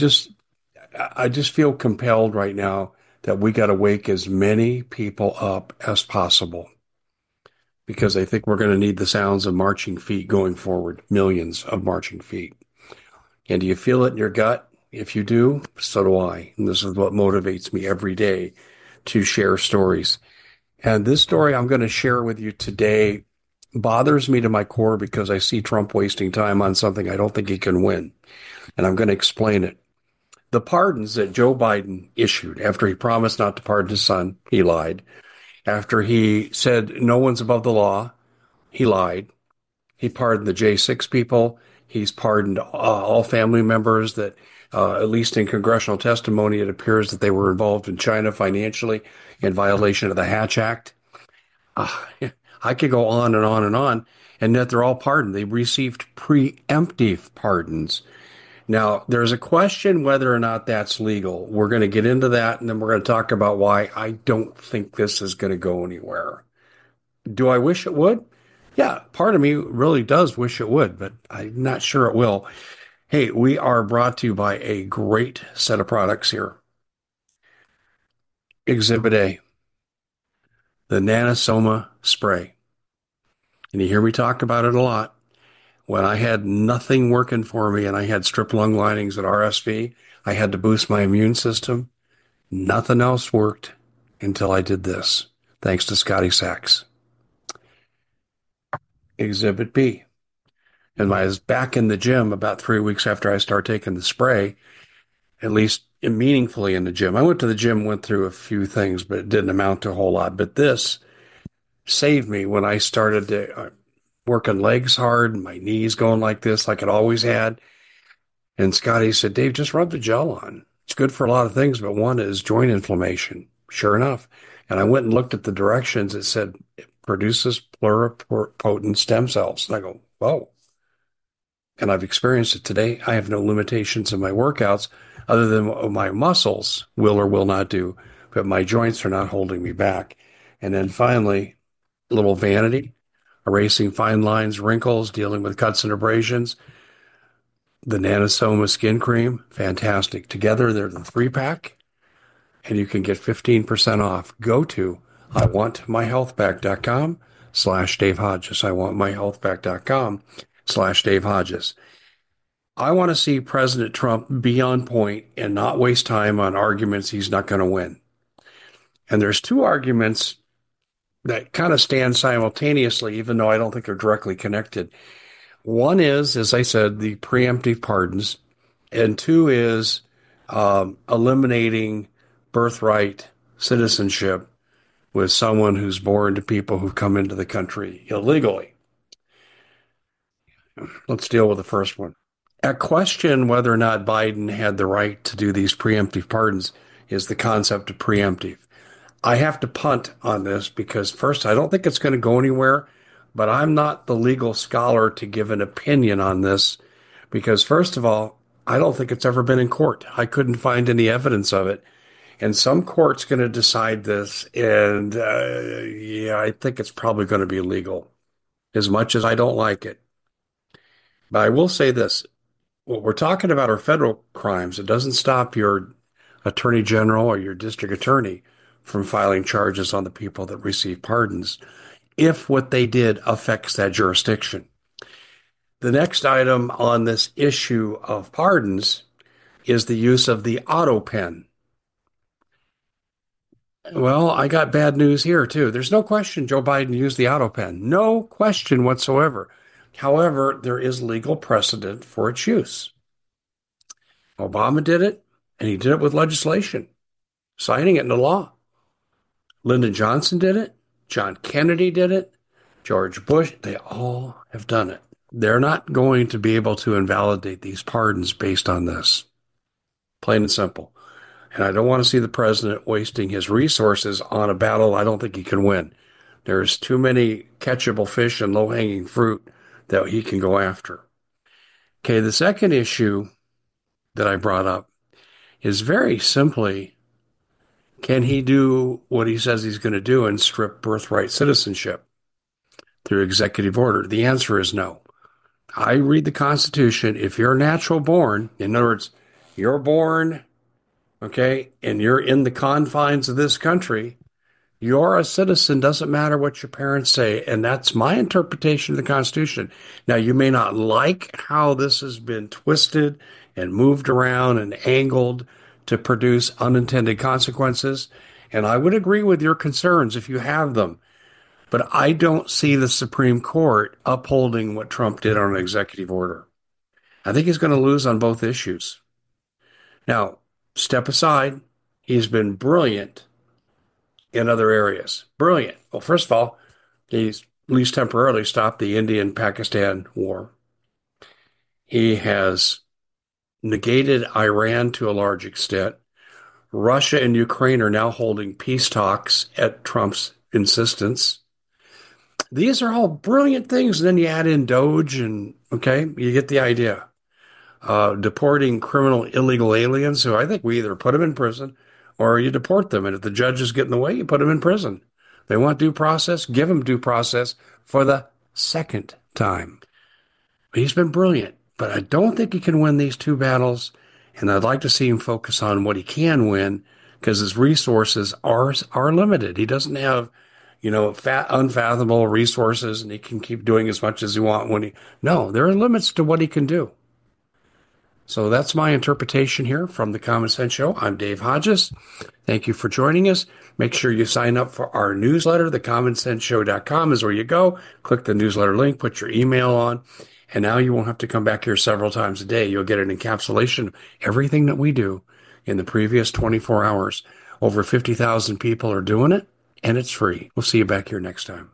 I just feel compelled right now that we got to wake as many people up as possible because I think we're going to need the sounds of marching feet going forward, millions of marching feet. And do you feel it in your gut? If you do, so do I. And this is what motivates me every day to share stories. And this story I'm going to share with you today bothers me to my core because I see Trump wasting time on something I don't think he can win. And I'm going to explain it. The pardons that Joe Biden issued after he promised not to pardon his son, he lied. After he said no one's above the law, he lied. He pardoned the J6 people. He's pardoned all family members that, at least in congressional testimony, it appears that they were involved in China financially in violation of the Hatch Act. I could go on and on and on, and yet they're all pardoned. They received preemptive pardons. Now, there's a question whether or not that's legal. We're going to get into that, and then we're going to talk about why I don't think this is going to go anywhere. Do I wish it would? Yeah, part of me really does wish it would, but I'm not sure it will. Hey, we are brought to you by a great set of products here. Exhibit A, the Nanosoma spray. And you hear me talk about it a lot. When I had nothing working for me and I had strip lung linings and RSV, I had to boost my immune system. Nothing else worked until I did this, thanks to Scotty Sachs. Exhibit B. And I was back in the gym about 3 weeks after I started taking the spray, at least meaningfully in the gym. I went to the gym, went through a few things, but it didn't amount to a whole lot. But this saved me when I started to, working legs hard and my knees going like this, like it always had. And Scotty said, Dave, just rub the gel on. It's good for a lot of things, but one is joint inflammation. Sure enough. And I went and looked at the directions. It said it produces pluripotent stem cells. And I go, whoa. And I've experienced it today. I have no limitations in my workouts other than what my muscles will or will not do, but my joints are not holding me back. And then finally, a little vanity, erasing fine lines, wrinkles, dealing with cuts and abrasions. The Nanosoma Skin Cream, fantastic. Together, they're the 3-pack, and you can get 15% off. Go to iwantmyhealthback.com Dave Hodges. I want myhealthback.com/Dave Hodges. I want to see President Trump be on point and not waste time on arguments he's not going to win. And there's two arguments that kind of stand simultaneously, even though I don't think they're directly connected. One is, as I said, the preemptive pardons, and two is eliminating birthright citizenship with someone who's born to people who've come into the country illegally. Let's deal with the first one. A question whether or not Biden had the right to do these preemptive pardons is the concept of preemptive. I have to punt on this because, first, I don't think it's going to go anywhere, but I'm not the legal scholar to give an opinion on this because, first of all, I don't think it's ever been in court. I couldn't find any evidence of it. And some court's going to decide this, and yeah, I think it's probably going to be legal, as much as I don't like it. But I will say this. What we're talking about are federal crimes. It doesn't stop your attorney general or your district attorney from filing charges on the people that receive pardons if what they did affects that jurisdiction. The next item on this issue of pardons is the use of the auto pen. Well, I got bad news here, too. There's no question Joe Biden used the auto pen. No question whatsoever. However, there is legal precedent for its use. Obama did it, and he did it with legislation, signing it into law. Lyndon Johnson did it. John Kennedy did it. George Bush, they all have done it. They're not going to be able to invalidate these pardons based on this. Plain and simple. And I don't want to see the president wasting his resources on a battle I don't think he can win. There's too many catchable fish and low-hanging fruit that he can go after. Okay, the second issue that I brought up is very simply, can he do what he says he's going to do and strip birthright citizenship through executive order? The answer is no. I read the Constitution. If you're natural born, in other words, you're born, okay, and you're in the confines of this country, you're a citizen, doesn't matter what your parents say. And that's my interpretation of the Constitution. Now, you may not like how this has been twisted and moved around and angled to produce unintended consequences. And I would agree with your concerns if you have them. But I don't see the Supreme Court upholding what Trump did on an executive order. I think he's going to lose on both issues. Now, step aside, he's been brilliant in other areas. Brilliant. Well, first of all, he's at least temporarily stopped the Indian-Pakistan war. He has negated Iran to a large extent. Russia and Ukraine are now holding peace talks at Trump's insistence. These are all brilliant things. And then you add in Doge and, okay, you get the idea. Deporting criminal illegal aliens who I think we either put them in prison or you deport them. And if the judges get in the way, you put them in prison. They want due process, give them due process for the second time. He's been brilliant, but I don't think he can win these two battles. And I'd like to see him focus on what he can win because his resources are limited. He doesn't have, unfathomable resources and he can keep doing as much as he wants no, there are limits to what he can do. So that's my interpretation here from the Common Sense Show. I'm Dave Hodges. Thank you for joining us. Make sure you sign up for our newsletter. TheCommonSenseShow.com is where you go. Click the newsletter link, put your email on, and now you won't have to come back here several times a day. You'll get an encapsulation of everything that we do in the previous 24 hours. Over 50,000 people are doing it, and it's free. We'll see you back here next time.